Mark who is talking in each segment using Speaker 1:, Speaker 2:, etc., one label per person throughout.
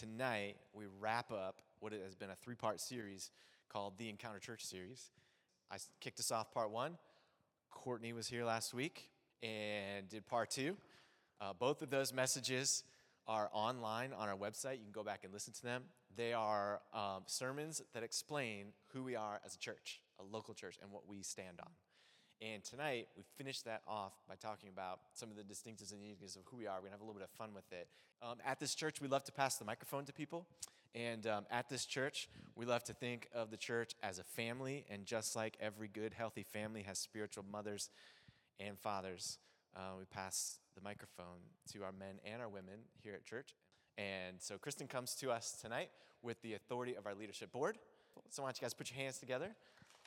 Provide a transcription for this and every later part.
Speaker 1: tonight we wrap up what has been a 3-part series called the Encounter Church series. I kicked us off part 1. Courtney was here last week and did part 2. Both of those messages are online on our website. You can go back and listen to them. They are sermons that explain who we are as a church, a local church, and what we stand on. And tonight, we finished that off by talking about some of the distinctives and uniqueness of who we are. We're going to have a little bit of fun with it. At this church, we love to pass the microphone to people. And at this church, we love to think of the church as a family. And just like every good, healthy family has spiritual mothers and fathers, we pass the microphone to our men and our women here at church. And so Kristen comes to us tonight with the authority of our leadership board. So why don't you guys put your hands together.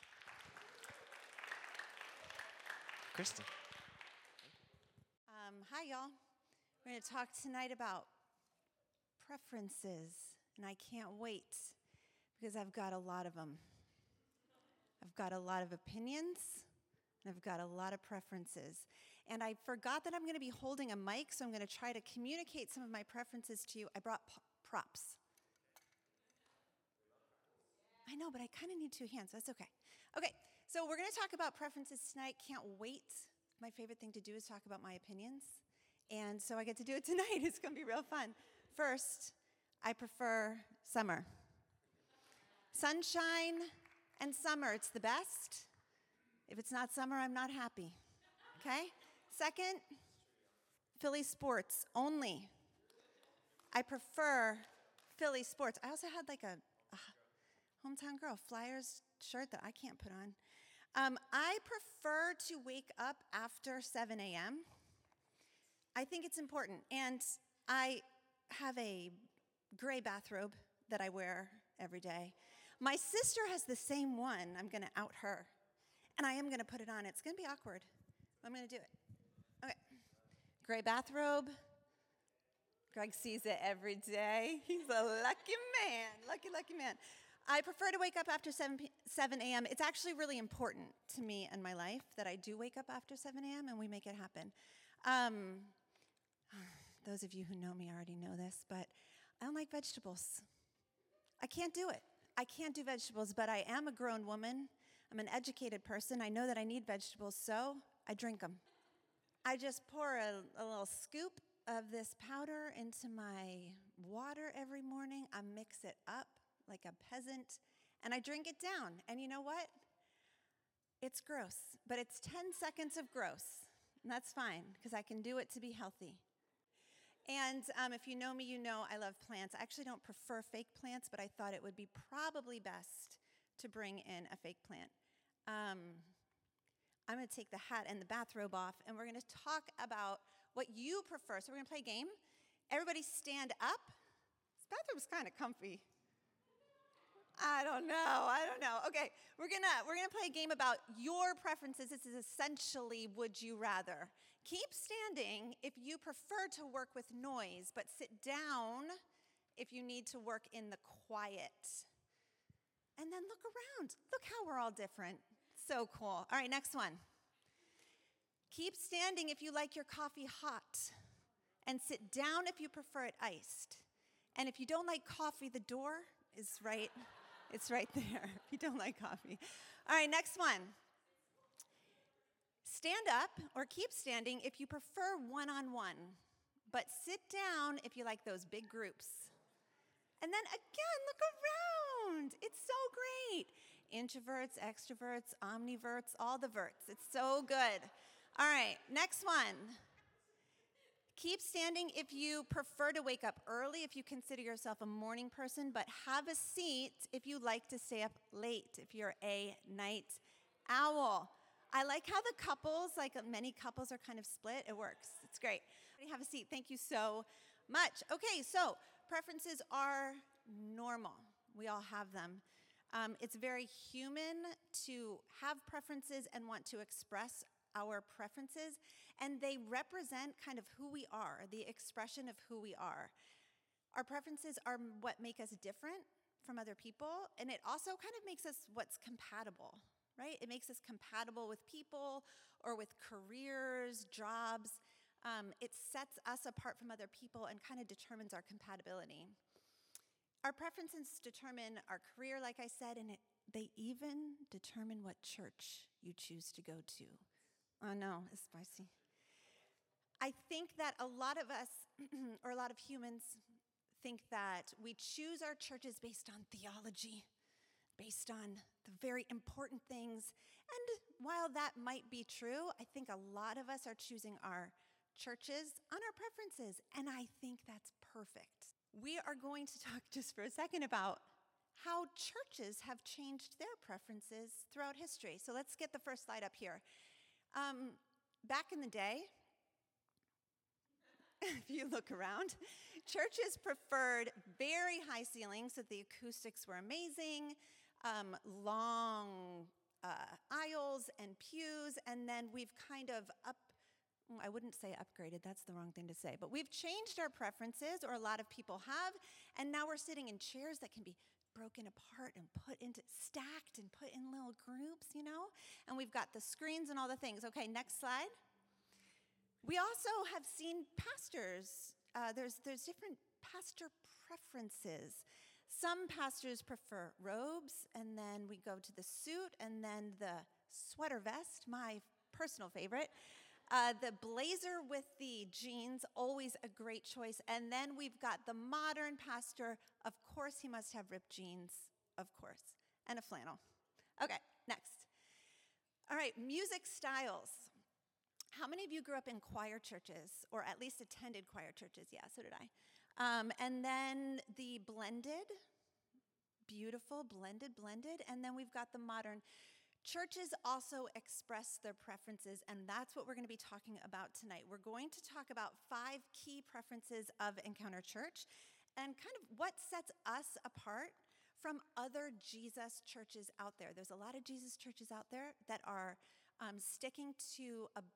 Speaker 1: Kristen.
Speaker 2: Hi, y'all. We're going to talk tonight about preferences, and I can't wait because I've got a lot of them. I've got a lot of opinions, and I've got a lot of preferences. And I forgot that I'm going to be holding a mic, so I'm going to try to communicate some of my preferences to you. I brought props. I know, but I kind of need 2 hands, so that's okay. Okay, so we're going to talk about preferences tonight. Can't wait. My favorite thing to do is talk about my opinions. And so I get to do it tonight. It's going to be real fun. First, I prefer summer. Sunshine and summer, it's the best. If it's not summer, I'm not happy. Okay? Second, Philly sports only. I prefer Philly sports. I also had like a hometown girl Flyers shirt that I can't put on. I prefer to wake up after 7 a.m. I think it's important. And I have a gray bathrobe that I wear every day. My sister has the same one. I'm going to out her. And I am going to put it on. It's going to be awkward. I'm going to do it. Okay. Gray bathrobe. Greg sees it every day. He's a lucky man. Lucky man. I prefer to wake up after 7 a.m. It's actually really important to me and my life that I do wake up after 7 a.m. and we make it happen. Those of you who know me already know this, but I don't like vegetables. I can't do it. I can't do vegetables, but I am a grown woman. I'm an educated person. I know that I need vegetables, so I drink them. I just pour a little scoop of this powder into my water every morning. I mix it up like a peasant, and I drink it down. And you know what? It's gross, but it's 10 seconds of gross, and that's fine, because I can do it to be healthy. And if you know me, you know I love plants. I actually don't prefer fake plants, but I thought it would be probably best to bring in a fake plant. I'm going to take the hat and the bathrobe off, and we're going to talk about what you prefer. So we're going to play a game. Everybody stand up. This bathrobe's kind of comfy. I don't know. Okay, we're gonna play a game about your preferences. This is essentially Would You Rather. Keep standing if you prefer to work with noise, but sit down if you need to work in the quiet. And then look around. Look how we're all different. So cool. All right, next one. Keep standing if you like your coffee hot, and sit down if you prefer it iced. And if you don't like coffee, the door is right. It's right there if you don't like coffee. All right, next one. Stand up or keep standing if you prefer one-on-one, but sit down if you like those big groups. And then again, look around. It's so great. Introverts, extroverts, omniverts, all the verts. It's so good. All right, next one. Keep standing if you prefer to wake up early, if you consider yourself a morning person, but have a seat if you like to stay up late, if you're a night owl. I like how the couples, like many couples are kind of split. It works. It's great. Have a seat. Thank you so much. Okay, so preferences are normal. We all have them. It's very human to have preferences and want to express our preferences, and they represent kind of who we are, the expression of who we are. Our preferences are what make us different from other people, and it also kind of makes us what's compatible, right? It makes us compatible with people or with careers, jobs. It sets us apart from other people and kind of determines our compatibility. Our preferences determine our career, like I said, and they even determine what church you choose to go to. Oh no, it's spicy. I think that a lot of us, or a lot of humans, think that we choose our churches based on theology, based on the very important things. And while that might be true, I think a lot of us are choosing our churches on our preferences, and I think that's perfect. We are going to talk just for a second about how churches have changed their preferences throughout history. So let's get the first slide up here. Back in the day, if you look around, churches preferred very high ceilings, so the acoustics were amazing, long aisles and pews, and then we've kind of I wouldn't say upgraded, that's the wrong thing to say, but we've changed our preferences, or a lot of people have, and now we're sitting in chairs that can be broken apart and stacked and put in little groups, and we've got the screens and all the things. Okay, next slide. We also have seen pastors. There's different pastor preferences. Some pastors prefer robes, and then we go to the suit, and then the sweater vest, my personal favorite. The blazer with the jeans, always a great choice. And then we've got the modern pastor. Of course, he must have ripped jeans, of course, and a flannel. Okay, next. All right, music styles. How many of you grew up in choir churches, or at least attended choir churches? Yeah, so did I. And then the blended, beautiful, blended. And then we've got the modern. Churches also express their preferences, and that's what we're going to be talking about tonight. We're going to talk about 5 key preferences of Encounter Church and kind of what sets us apart from other Jesus churches out there. There's a lot of Jesus churches out there that are sticking to a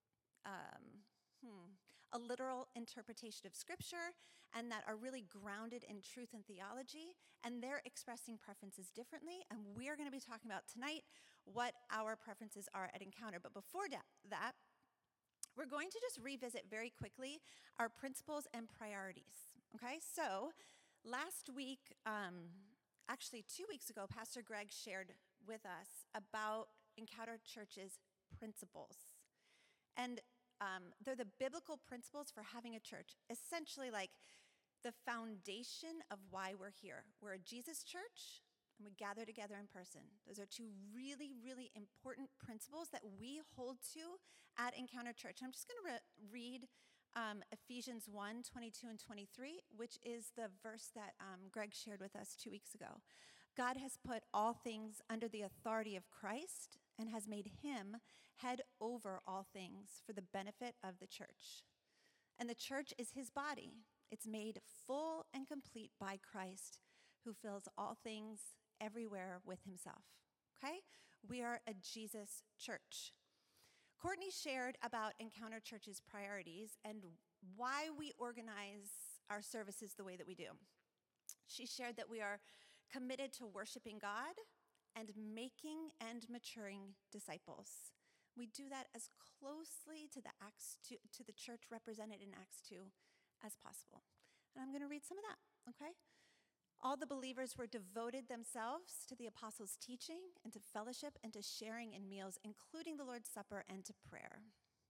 Speaker 2: literal interpretation of Scripture and that are really grounded in truth and theology, and they're expressing preferences differently, and we're going to be talking about tonight what our preferences are at Encounter. But before that, we're going to just revisit very quickly our principles and priorities, okay? So last week, actually 2 weeks ago, Pastor Greg shared with us about Encounter Church's principles. And they're the biblical principles for having a church, essentially like the foundation of why we're here. We're a Jesus church, and we gather together in person. Those are 2 really, really important principles that we hold to at Encounter Church. I'm just going to read Ephesians 1, 22 and 23, which is the verse that Greg shared with us 2 weeks ago. God has put all things under the authority of Christ and has made him head over all things for the benefit of the church. And the church is his body. It's made full and complete by Christ, who fills all things everywhere with himself. Okay? We are a Jesus church. Courtney shared about Encounter Church's priorities and why we organize our services the way that we do. She shared that we are committed to worshiping God and making and maturing disciples. We do that as closely to the church represented in Acts 2 as possible. And I'm going to read some of that, okay? All the believers were devoted themselves to the apostles' teaching and to fellowship and to sharing in meals, including the Lord's Supper and to prayer.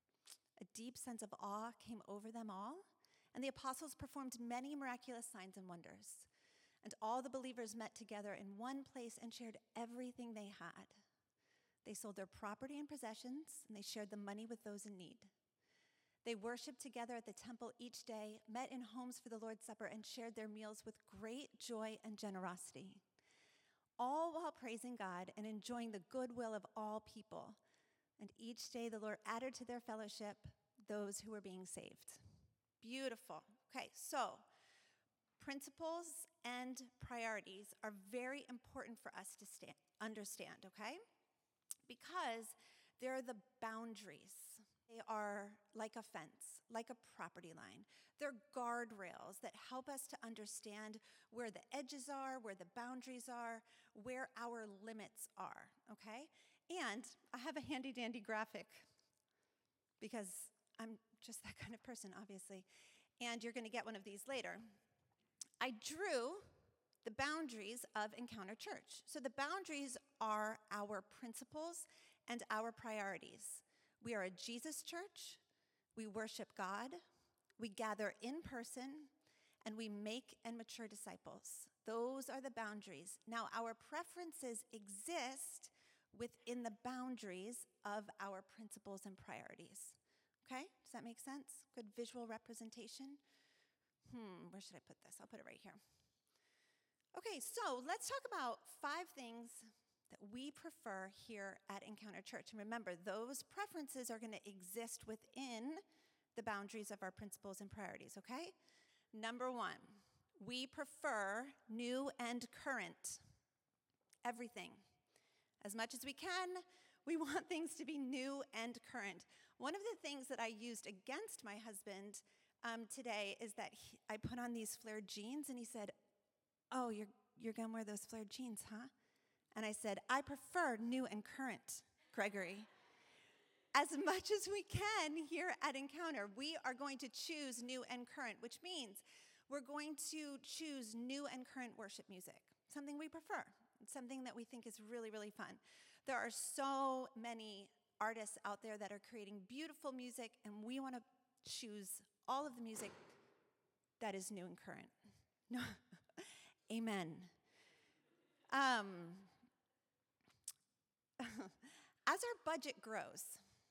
Speaker 2: A deep sense of awe came over them all, and the apostles performed many miraculous signs and wonders. And all the believers met together in one place and shared everything they had. They sold their property and possessions, and they shared the money with those in need. They worshiped together at the temple each day, met in homes for the Lord's Supper, and shared their meals with great joy and generosity, all while praising God and enjoying the goodwill of all people. And each day the Lord added to their fellowship those who were being saved. Beautiful. Okay, so principles and priorities are very important for us to understand, okay? Because they're the boundaries. They are like a fence, like a property line. They're guardrails that help us to understand where the edges are, where the boundaries are, where our limits are, okay? And I have a handy-dandy graphic because I'm just that kind of person, obviously. And you're going to get one of these later. I drew the boundaries of Encounter Church. So the boundaries are our principles and our priorities. We are a Jesus church. We worship God. We gather in person, and we make and mature disciples. Those are the boundaries. Now, our preferences exist within the boundaries of our principles and priorities. Okay? Does that make sense? Good visual representation? Where should I put this? I'll put it right here. Okay, so let's talk about 5 things that we prefer here at Encounter Church. And remember, those preferences are going to exist within the boundaries of our principles and priorities, okay? Number 1, we prefer new and current. Everything. As much as we can, we want things to be new and current. One of the things that I used against my husband today is that I put on these flared jeans, and he said, "Oh, you're going to wear those flared jeans, huh?" And I said, "I prefer new and current, Gregory." As much as we can here at Encounter, we are going to choose new and current, which means we're going to choose new and current worship music, something we prefer, something that we think is really, really fun. There are so many artists out there that are creating beautiful music, and we want to choose all of the music that is new and current. No. Amen. As our budget grows,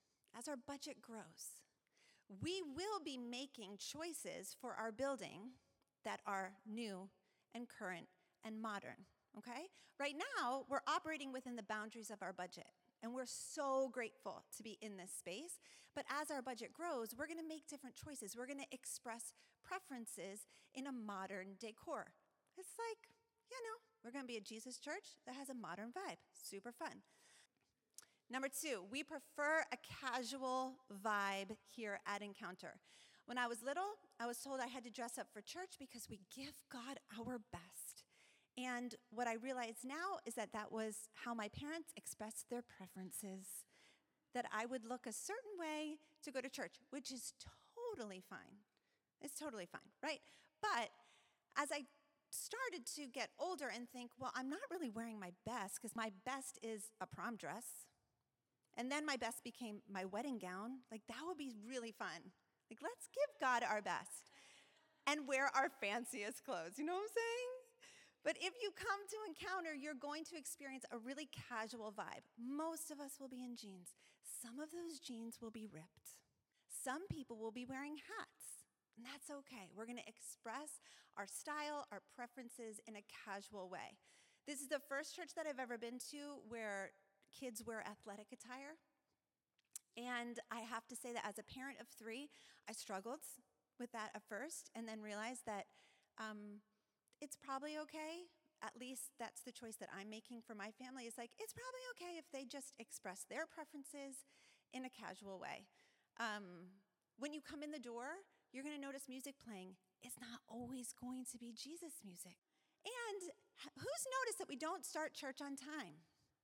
Speaker 2: we will be making choices for our building that are new and current and modern, okay? Right now, we're operating within the boundaries of our budget, and we're so grateful to be in this space. But as our budget grows, we're going to make different choices. We're going to express preferences in a modern decor. It's like, we're going to be a Jesus church that has a modern vibe. Super fun. Number 2, we prefer a casual vibe here at Encounter. When I was little, I was told I had to dress up for church because we give God our best. And what I realize now is that that was how my parents expressed their preferences, that I would look a certain way to go to church, which is totally fine. It's totally fine, right? But as I started to get older and think, well, I'm not really wearing my best because my best is a prom dress. And then my best became my wedding gown. Like, that would be really fun. Like, let's give God our best and wear our fanciest clothes. You know what I'm saying? But if you come to Encounter, you're going to experience a really casual vibe. Most of us will be in jeans. Some of those jeans will be ripped. Some people will be wearing hats. And that's okay. We're going to express our style, our preferences in a casual way. This is the first church that I've ever been to where kids wear athletic attire. And I have to say that as a parent of 3, I struggled with that at first and then realized that it's probably okay. At least that's the choice that I'm making for my family. It's like, it's probably okay if they just express their preferences in a casual way. When you come in the door, you're going to notice music playing. It's not always going to be Jesus music. And who's noticed that we don't start church on time?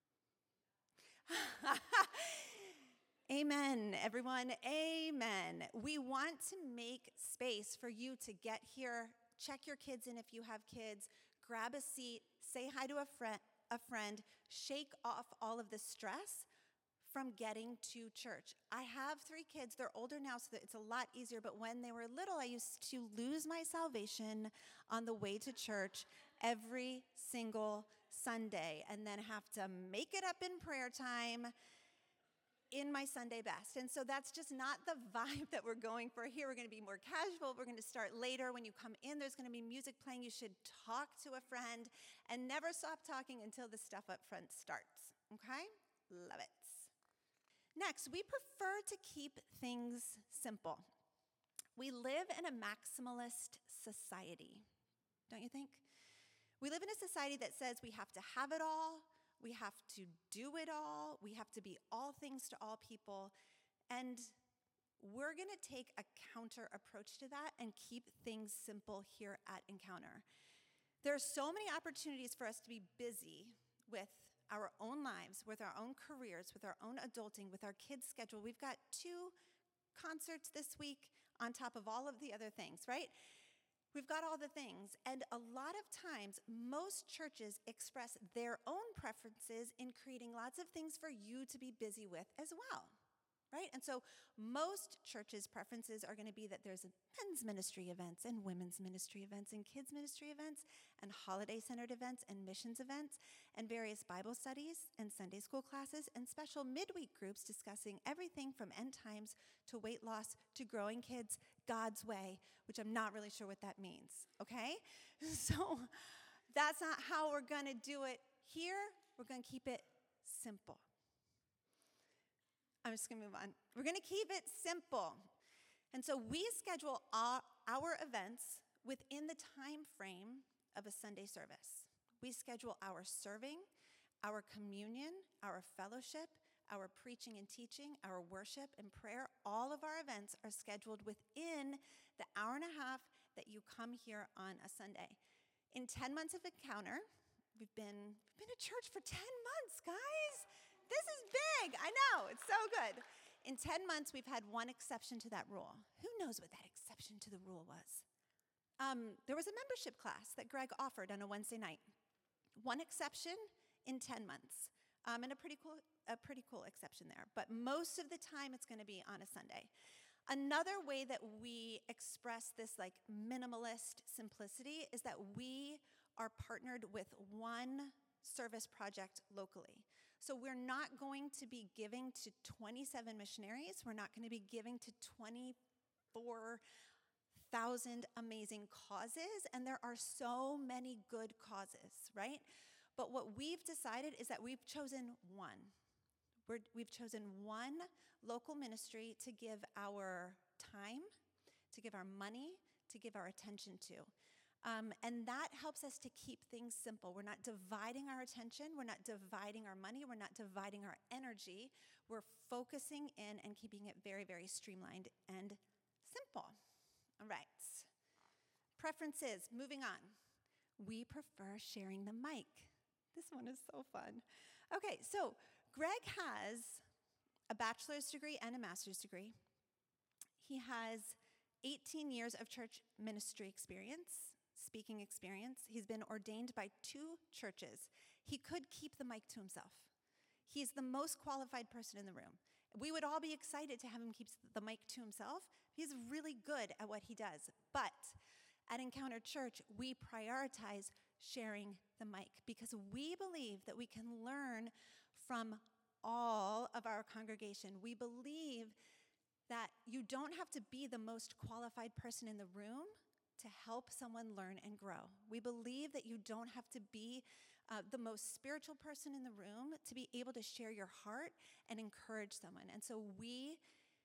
Speaker 2: Amen, everyone. Amen. We want to make space for you to get here, check your kids in if you have kids, grab a seat, say hi to a friend, shake off all of the stress from getting to church. I have 3 kids. They're older now, so that it's a lot easier. But when they were little, I used to lose my salvation on the way to church every single Sunday and then have to make it up in prayer time in my Sunday best. And so that's just not the vibe that we're going for here. We're going to be more casual. We're going to start later. When you come in, there's going to be music playing. You should talk to a friend and never stop talking until the stuff up front starts. Okay? Love it. Next, we prefer to keep things simple. We live in a maximalist society, don't you think? We live in a society that says we have to have it all, we have to do it all, we have to be all things to all people, and we're going to take a counter approach to that and keep things simple here at Encounter. There are so many opportunities for us to be busy with our own lives, with our own careers, with our own adulting, with our kids' schedule. We've got 2 concerts this week on top of all of the other things, right? We've got all the things. And a lot of times, most churches express their own preferences in creating lots of things for you to be busy with as well, right? And so most churches' preferences are going to be that there's men's ministry events and women's ministry events and kids' ministry events and holiday-centered events and missions events and various Bible studies and Sunday school classes and special midweek groups discussing everything from end times to weight loss to growing kids God's way, which I'm not really sure what that means, okay? So that's not how we're going to do it here. We're going to keep it simple. I'm just going to move on. We're going to keep it simple. And so we schedule our events within the time frame of a Sunday service. We schedule our serving, our communion, our fellowship, our preaching and teaching, our worship and prayer. All of our events are scheduled within the hour and a half that you come here on a Sunday. In 10 months of Encounter, we've been at church for 10 months, guys. This is big. I know. It's so good. In 10 months, we've had one exception to that rule. Who knows what that exception to the rule was? There was a membership class that Greg offered on a Wednesday night. One exception in 10 months. And a pretty cool exception there. But most of the time, it's going to be on a Sunday. Another way that we express this like minimalist simplicity is that we are partnered with one service project locally. So we're not going to be giving to 27 missionaries. We're not going to be giving to 24,000 amazing causes. And there are so many good causes, right? But what we've decided is that we've chosen one. We've chosen one local ministry to give our time, to give our money, to give our attention to. And that helps us to keep things simple. We're not dividing our attention. We're not dividing our money. We're not dividing our energy. We're focusing in and keeping it very, very streamlined and simple. All right. Preferences, moving on. We prefer sharing the mic. This one is so fun. Okay, so Greg has a bachelor's degree and a master's degree. He has 18 years of church ministry experience, speaking experience. He's been ordained by 2 churches. He could keep the mic to himself. He's the most qualified person in the room. We would all be excited to have him keep the mic to himself. He's really good at what he does. But at Encounter Church, we prioritize sharing the mic because we believe that we can learn from all of our congregation. We believe that you don't have to be the most qualified person in the room to help someone learn and grow. We believe that you don't have to be the most spiritual person in the room to be able to share your heart and encourage someone. And so we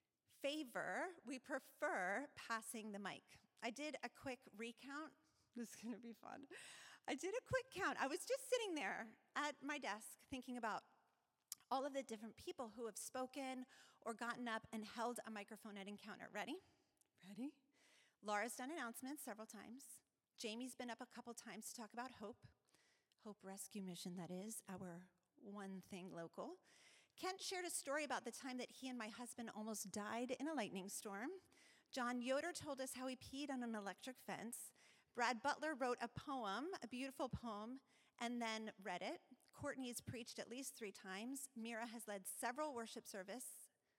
Speaker 2: prefer passing the mic. I did a quick recount. This is going to be fun. I did a quick count. I was just sitting there at my desk thinking about all of the different people who have spoken or gotten up and held a microphone at Encounter. Ready? Ready? Laura's done announcements several times. Jamie's been up a couple times to talk about Hope Rescue Mission, that is, our one thing local. Kent shared a story about the time that he and my husband almost died in a lightning storm. John Yoder told us how he peed on an electric fence. Brad Butler wrote a poem, a beautiful poem, and then read it. Courtney's preached at least 3 times. Mira has led several worship services.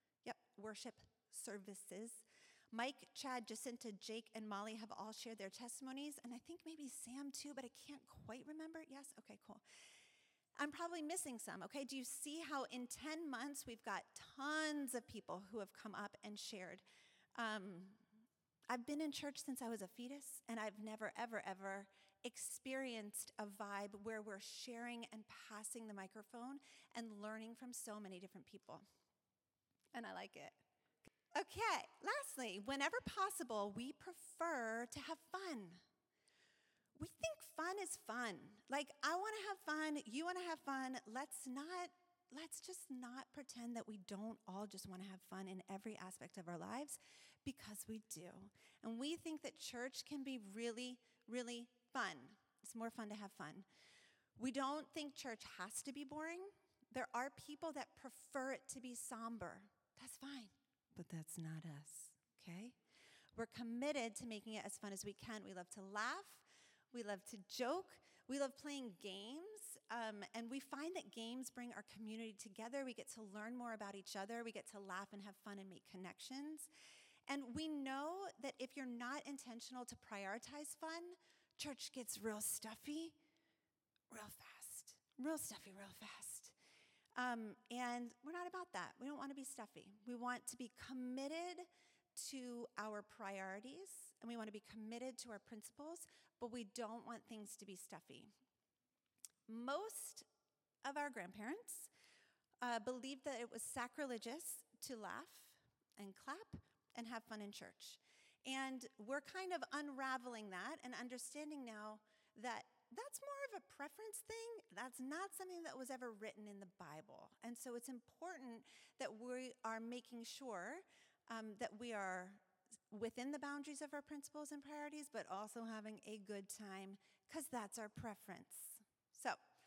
Speaker 2: Mike, Chad, Jacinta, Jake, and Molly have all shared their testimonies, and I think maybe Sam too, but I can't quite remember. Yes? Okay, cool. I'm probably missing some, okay? Do you see how in 10 months we've got tons of people who have come up and shared? I've been in church since I was a fetus, and I've never, ever, ever experienced a vibe where we're sharing and passing the microphone and learning from so many different people. And I like it. Okay, lastly, whenever possible, we prefer to have fun. We think fun is fun. Like, I want to have fun, you want to have fun. Let's just not pretend that we don't all just want to have fun in every aspect of our lives, because we do. And we think that church can be really, really fun. It's more fun to have fun. We don't think church has to be boring. There are people that prefer it to be somber. That's fine, but that's not us, okay? We're committed to making it as fun as we can. We love to laugh. We love to joke. We love playing games. And we find that games bring our community together. We get to learn more about each other. We get to laugh and have fun and make connections. And we know that if you're not intentional to prioritize fun, church gets real stuffy real fast. Real stuffy real fast. And we're not about that. We don't want to be stuffy. We want to be committed to our priorities, and we want to be committed to our principles, but we don't want things to be stuffy. Most of our grandparents believed that it was sacrilegious to laugh and clap and have fun in church. And we're kind of unraveling that and understanding now that that's more of a preference thing. That's not something that was ever written in the Bible. And so it's important that we are making sure that we are within the boundaries of our principles and priorities, but also having a good time, because that's our preference. So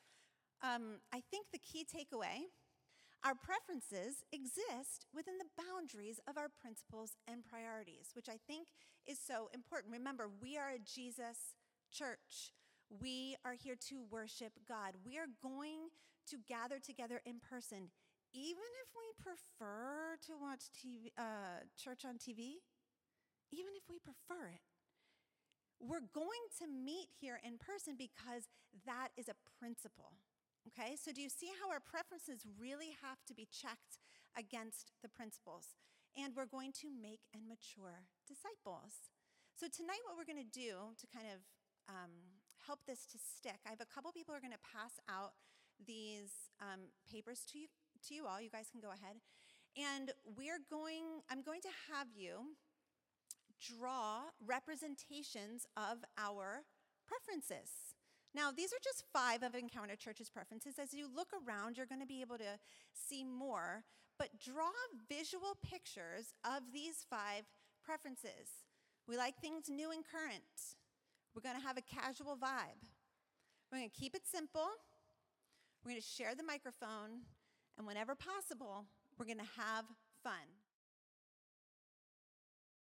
Speaker 2: I think the key takeaway, our preferences exist within the boundaries of our principles and priorities, which I think is so important. Remember, we are a Jesus church. We are here to worship God. We are going to gather together in person, even if we prefer to watch church on TV, even if we prefer it. We're going to meet here in person because that is a principle, okay? So do you see how our preferences really have to be checked against the principles? And we're going to make and mature disciples. So tonight what we're going to do to kind of help this to stick, I have a couple people who are going to pass out these papers to you all. You guys can go ahead. And I'm going to have you draw representations of our preferences. Now, these are just 5 of Encounter Church's preferences. As you look around, you're going to be able to see more, but draw visual pictures of these 5 preferences. We like things new and current. We're going to have a casual vibe. We're going to keep it simple. We're going to share the microphone. And whenever possible, we're going to have fun.